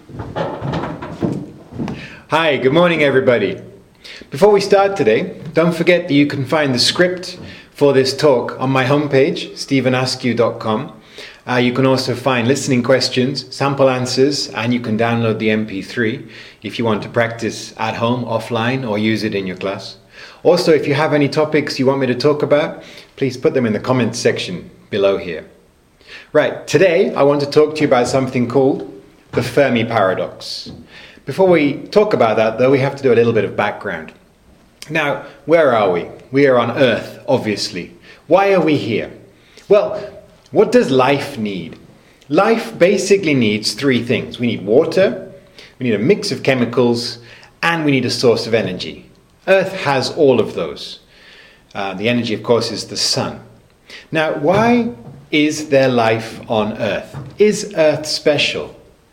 Hi, good morning everybody. Before we start today, don't forget that you can find the script for this talk on my homepage, stephenaskew.com. You can also find listening questions, sample answers, and you can download the MP3 if you want to practice at home, offline, or use it in your class. Also, if you have any topics you want me to talk about, please put them in the comments section below here. Right, today I want to talk to you about something called the Fermi paradox. Before we talk about that, though, we have to do a little bit of background. Now, where are we? We are on Earth, obviously. Why are we here? Well, what does life need? Life basically needs three things. We need water, we need a mix of chemicals, and we need a source of energy. Earth has all of those. The energy, of course, is the sun. Now, why is there life on Earth? Is Earth special?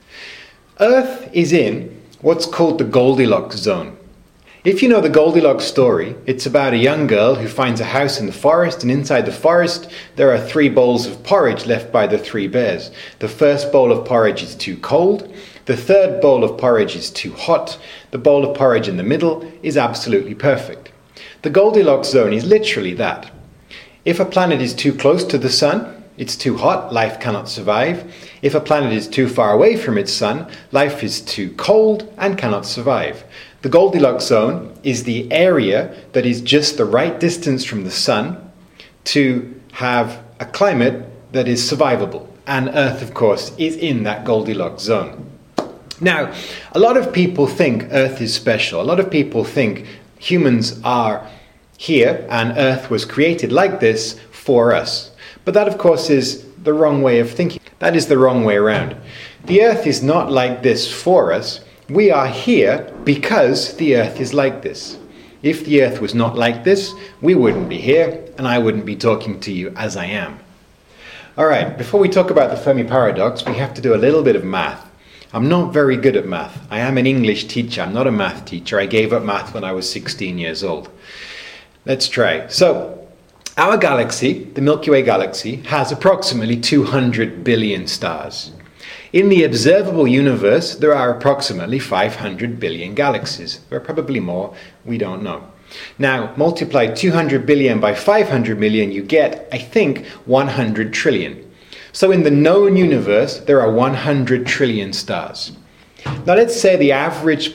Earth is in what's called the Goldilocks zone. If you know the Goldilocks story, it's about a young girl who finds a house in the forest, and inside the forest there are 3 bowls of porridge left by the 3 bears. The first bowl of porridge is too cold, the third bowl of porridge is too hot, the bowl of porridge in the middle is absolutely perfect. The Goldilocks zone is literally that. If a planet is too close to the sun, it's too hot, life cannot survive. If a planet is too far away from its sun, life is too cold and cannot survive. The Goldilocks zone is the area that is just the right distance from the sun to have a climate that is survivable. And Earth, of course, is in that Goldilocks zone. Now, a lot of people think Earth is special. A lot of people think humans are here and Earth was created like this for us. But that, of course, is the wrong way of thinking. That is the wrong way around. The Earth is not like this for us. We are here because the Earth is like this. If the Earth was not like this, we wouldn't be here, and I wouldn't be talking to you as I am. All right, before we talk about the Fermi paradox, we have to do a little bit of math. I'm not very good at math. I am an English teacher. I'm not a math teacher. I gave up math when I was 16 years old. Let's try. So, our galaxy, the Milky Way galaxy, has approximately 200 billion stars. In the observable universe, there are approximately 500 billion galaxies. There are probably more, we don't know. Now, multiply 200 billion by 500 million, you get, I think, 100 trillion. So in the known universe, there are 100 trillion stars. Now let's say the average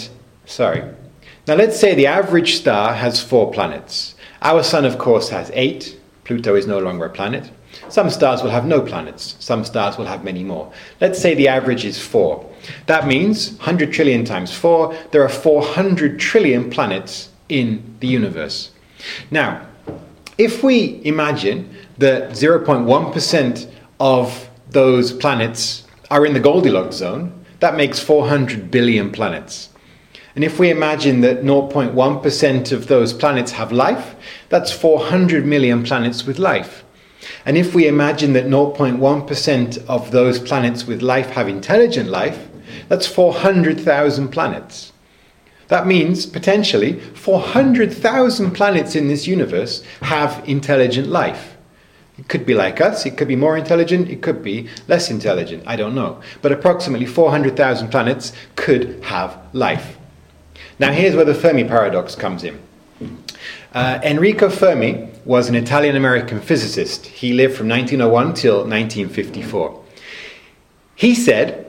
star has 4 planets. Our sun, of course, has 8. Pluto is no longer a planet. Some stars will have no planets. Some stars will have many more. Let's say the average is 4. That means 100 trillion times 4, there are 400 trillion planets in the universe. Now, if we imagine that 0.1% of those planets are in the Goldilocks zone, that makes 400 billion planets. And if we imagine that 0.1% of those planets have life, that's 400 million planets with life. And if we imagine that 0.1% of those planets with life have intelligent life, that's 400,000 planets. That means, potentially, 400,000 planets in this universe have intelligent life. It could be like us, it could be more intelligent, it could be less intelligent, I don't know. But approximately 400,000 planets could have life. Now here's where the Fermi paradox comes in. Enrico Fermi was an Italian-American physicist. He lived from 1901 till 1954. He said,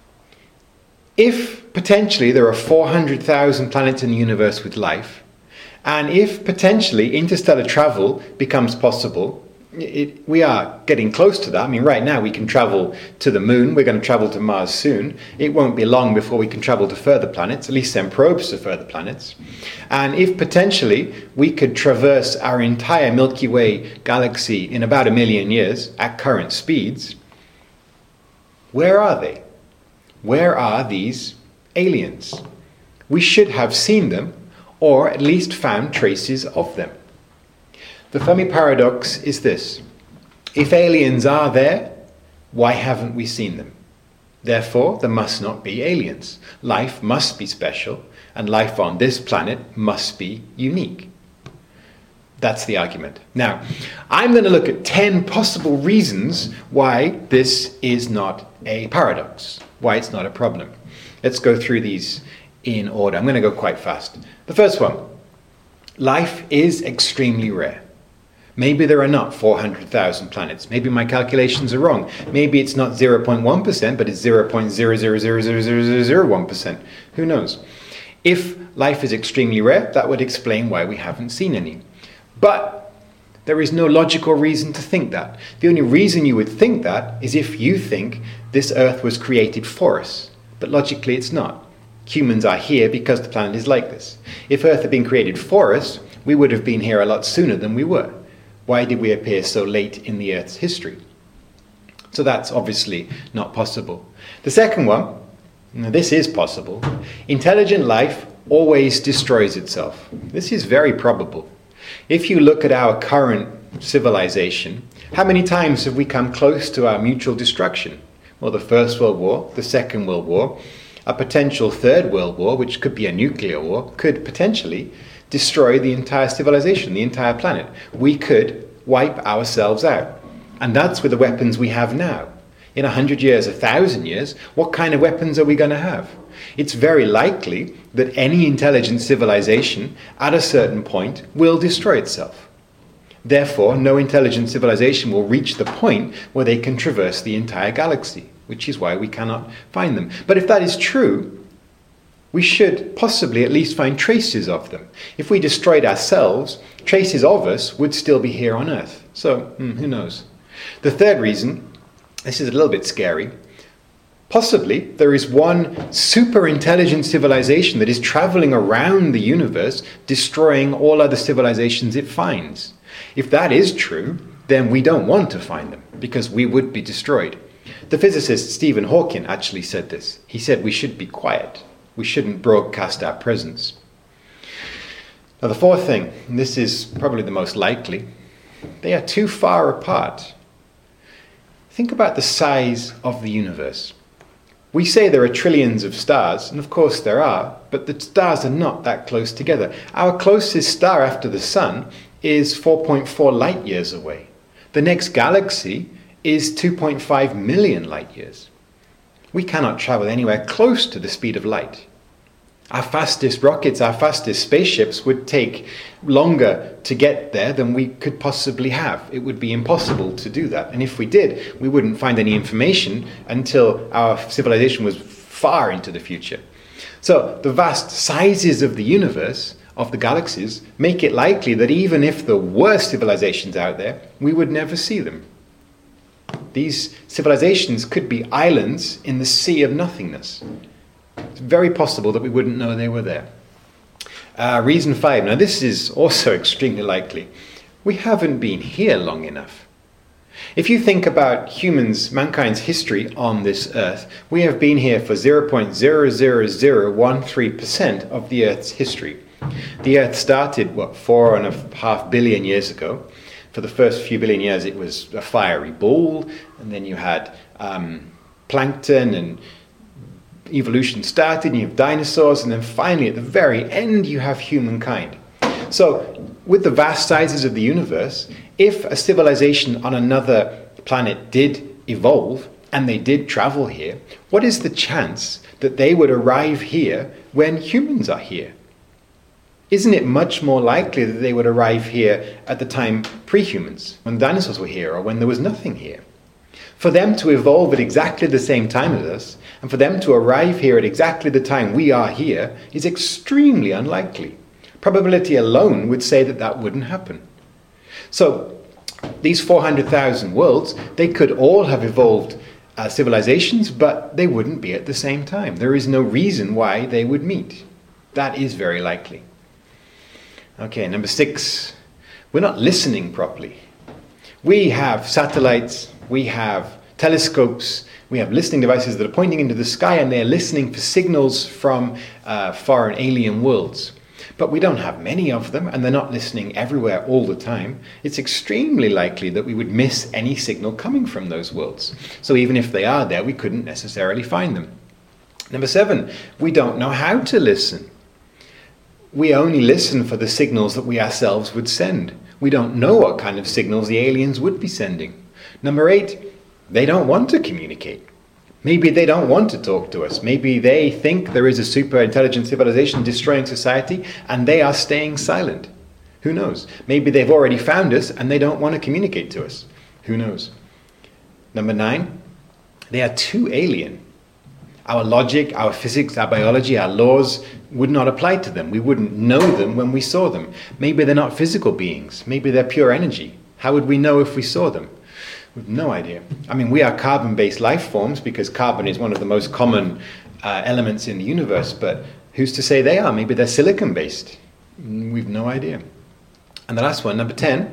if potentially there are 400,000 planets in the universe with life, and if potentially interstellar travel becomes possible, we are getting close to that. I mean, right now we can travel to the moon. We're going to travel to Mars soon. It won't be long before we can travel to further planets, at least send probes to further planets. And if potentially we could traverse our entire Milky Way galaxy in about 1 million years at current speeds, where are they? Where are these aliens? We should have seen them, or at least found traces of them. The Fermi paradox is this: if aliens are there, why haven't we seen them? Therefore, there must not be aliens. Life must be special, and life on this planet must be unique. That's the argument. Now, I'm going to look at 10 possible reasons why this is not a paradox, why it's not a problem. Let's go through these in order. I'm going to go quite fast. The first one, life is extremely rare. Maybe there are not 400,000 planets. Maybe my calculations are wrong. Maybe it's not 0.1%, but it's 0.0000001%. Who knows? If life is extremely rare, that would explain why we haven't seen any. But there is no logical reason to think that. The only reason you would think that is if you think this Earth was created for us. But logically it's not. Humans are here because the planet is like this. If Earth had been created for us, we would have been here a lot sooner than we were. Why did we appear so late in the Earth's history? So that's obviously not possible. The second one, now this is possible. Intelligent life always destroys itself. This is very probable. If you look at our current civilization, how many times have we come close to our mutual destruction? Well, the First World War, the Second World War, a potential Third World War, which could be a nuclear war, could potentially destroy the entire civilization, the entire planet. We could wipe ourselves out. And that's with the weapons we have now. In 100 years, 1,000 years, what kind of weapons are we going to have? It's very likely that any intelligent civilization at a certain point will destroy itself. Therefore, no intelligent civilization will reach the point where they can traverse the entire galaxy, which is why we cannot find them. But if that is true, we should possibly at least find traces of them. If we destroyed ourselves, traces of us would still be here on Earth. So, who knows? The third reason, this is a little bit scary. Possibly there is one super intelligent civilization that is traveling around the universe, destroying all other civilizations it finds. If that is true, then we don't want to find them, because we would be destroyed. The physicist Stephen Hawking actually said this. He said we should be quiet. We shouldn't broadcast our presence. Now the fourth thing, and this is probably the most likely, they are too far apart. Think about the size of the universe. We say there are trillions of stars, and of course there are, but the stars are not that close together. Our closest star after the Sun is 4.4 light years away. The next galaxy is 2.5 million light years. We cannot travel anywhere close to the speed of light. Our fastest rockets, our fastest spaceships would take longer to get there than we could possibly have. It would be impossible to do that. And if we did, we wouldn't find any information until our civilization was far into the future. So the vast sizes of the universe, of the galaxies, make it likely that even if there were civilizations out there, we would never see them. These civilizations could be islands in the sea of nothingness. It's very possible that we wouldn't know they were there. Reason 5. Now this is also extremely likely. We haven't been here long enough. If you think about humans, mankind's history on this earth, we have been here for 0.00013% of the earth's history. The earth started, 4.5 billion years ago. For the first few billion years it was a fiery ball, and then you had plankton, and evolution started, and you have dinosaurs, and then finally at the very end you have humankind. So with the vast sizes of the universe, if a civilization on another planet did evolve and they did travel here, what is the chance that they would arrive here when humans are here? Isn't it much more likely that they would arrive here at the time pre-humans, when dinosaurs were here or when there was nothing here? For them to evolve at exactly the same time as us, and for them to arrive here at exactly the time we are here, is extremely unlikely. Probability alone would say that that wouldn't happen. So, these 400,000 worlds, they could all have evolved civilizations, but they wouldn't be at the same time. There is no reason why they would meet. That is very likely. Okay, number 6. We're not listening properly. We have satellites, we have telescopes, we have listening devices that are pointing into the sky, and they're listening for signals from foreign alien worlds. But we don't have many of them, and they're not listening everywhere all the time. It's extremely likely that we would miss any signal coming from those worlds. So even if they are there, we couldn't necessarily find them. Number 7, we don't know how to listen. We only listen for the signals that we ourselves would send. We don't know what kind of signals the aliens would be sending. Number 8, they don't want to communicate. Maybe they don't want to talk to us. Maybe they think there is a super intelligent civilization destroying society and they are staying silent. Who knows? Maybe they've already found us and they don't want to communicate to us. Who knows? Number 9, they are too alien. Our logic, our physics, our biology, our laws would not apply to them. We wouldn't know them when we saw them. Maybe they're not physical beings. Maybe they're pure energy. How would we know if we saw them? We've no idea. I mean, we are carbon-based life forms because carbon is one of the most common elements in the universe, but who's to say they are? Maybe they're silicon-based. We've no idea. And the last one, number 10,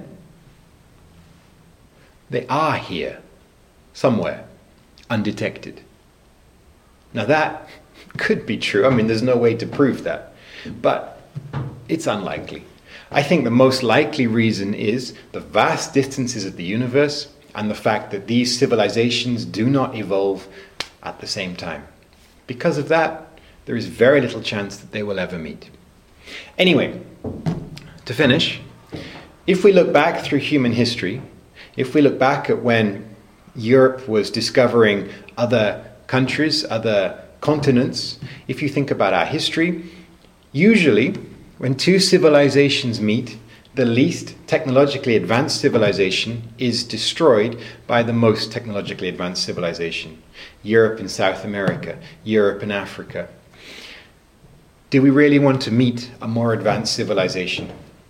they are here, somewhere, undetected. Now that could be true. I mean, there's no way to prove that, but it's unlikely. I think the most likely reason is the vast distances of the universe and the fact that these civilizations do not evolve at the same time. Because of that, there is very little chance that they will ever meet. Anyway, to finish, if we look back through human history, if we look back at when Europe was discovering other countries, other continents, if you think about our history, usually when two civilizations meet, the least technologically advanced civilization is destroyed by the most technologically advanced civilization. Europe and South America, Europe and Africa. Do we really want to meet a more advanced civilization?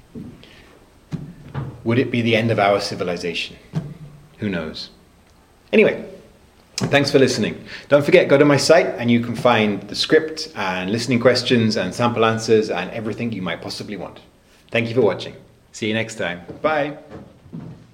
Would it be the end of our civilization? Who knows? Anyway, thanks for listening. Don't forget, go to my site and you can find the script and listening questions and sample answers and everything you might possibly want. Thank you for watching. See you next time. Bye.